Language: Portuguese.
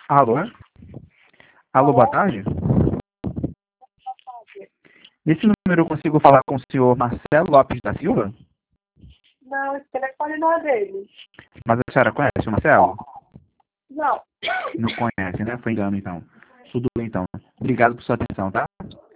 Alô? Alô, boa tarde. Nesse número eu consigo falar com o senhor Marcelo Lopes da Silva? Não, esse telefone não é dele. Mas a senhora conhece o Marcelo? Não. Não conhece, né? Foi engano, então. Tudo bem, então. Obrigado por sua atenção, tá?